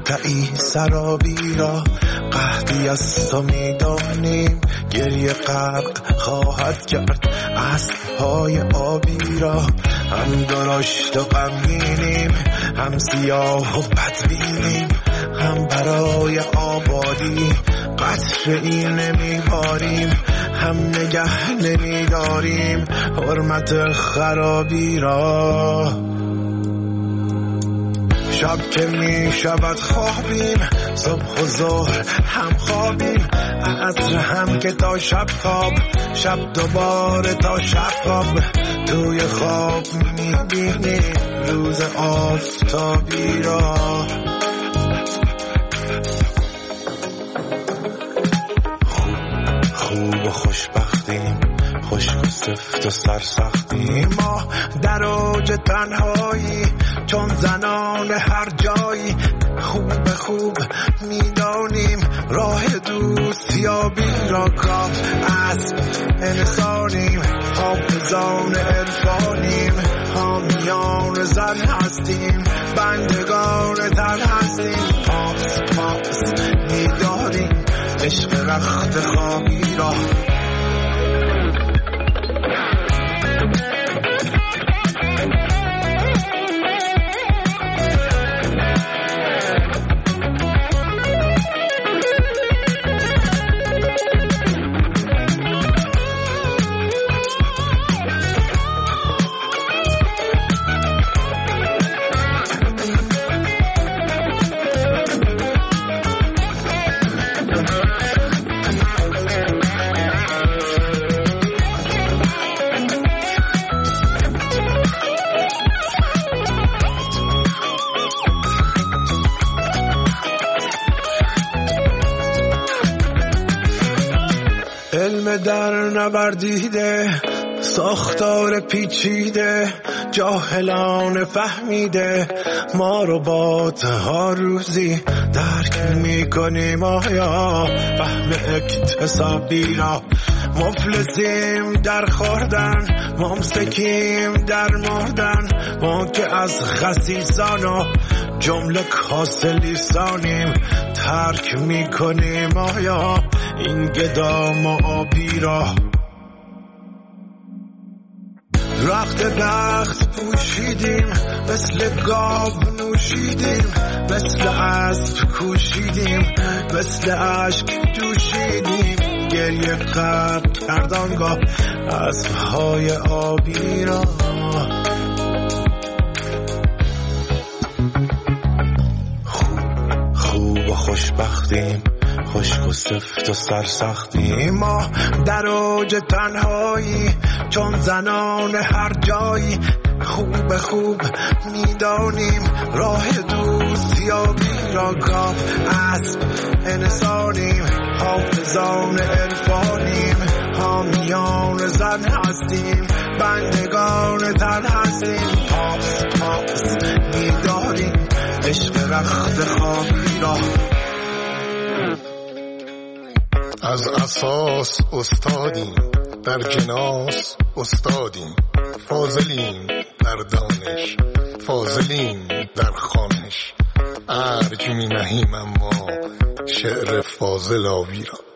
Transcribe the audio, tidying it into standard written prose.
مقطعی سرابی را قحطی از تو میدانیم، گریه غرق خواهد کرد اسب‌های آبی را. هم درشت و غمگینیم، هم سیاه و بدبینیم، هم برای آبادی قطره‌ای نمیباریم، هم نگه نمیداریم حرمت خرابی را. شب که می شود خوابیم، صبح و ظهر هم خوابیم، عصر هم که تا شب خواب، شب دوباره تا شب خواب. توی خواب می بینیم روز آفتابی را. خوب و خوشبختیم، خشک و سفت و سرسختیم، ما در اوج تنهایی چون زنان هر جایی. خوب میدانیم راه دوستیابی را. کاف اسب انسانیم، حافظان عرفانیم، حامیان زن هستیم، بندگان تن هستیم. پاس میداریم عشق رخت خوابی را. علم در نوردیده، ساختار پیچیده، جاهلان فهمیده، ما رو با ها روزی درک میکنیم آیا فهم اکتسابی را. مفلسیم در خوردن، ممسکیم در مردن، ما که از خسیسان و جمله کاسه لیسانیم ترک میکنیم آیا این گدام و آبی را. رخت بخت پوشیدیم، مثل گاو نوشیدیم، مثل اسب کوشیدیم، مثل اشک جوشیدیم، گریه غرق کردانگاه اسب‌های آبی را. خوب و خوشبختیم، خشک و سفت و سرسختیم، ما در اوج تنهایی چون زنان هر جایی. خوب میدانیم راه دوستیابی را. گاف اسب انسانیم، حافظان عرفانیم، حامیان زن هستیم، بندگان تن هستیم. پاس میداریم عشق رخت خوابی را. از اساس استادیم، در جناس استادیم، فاضلیم در دانش، فاضلیم در خوانش، ارج می نهیم اما شعر فاضل آوی را.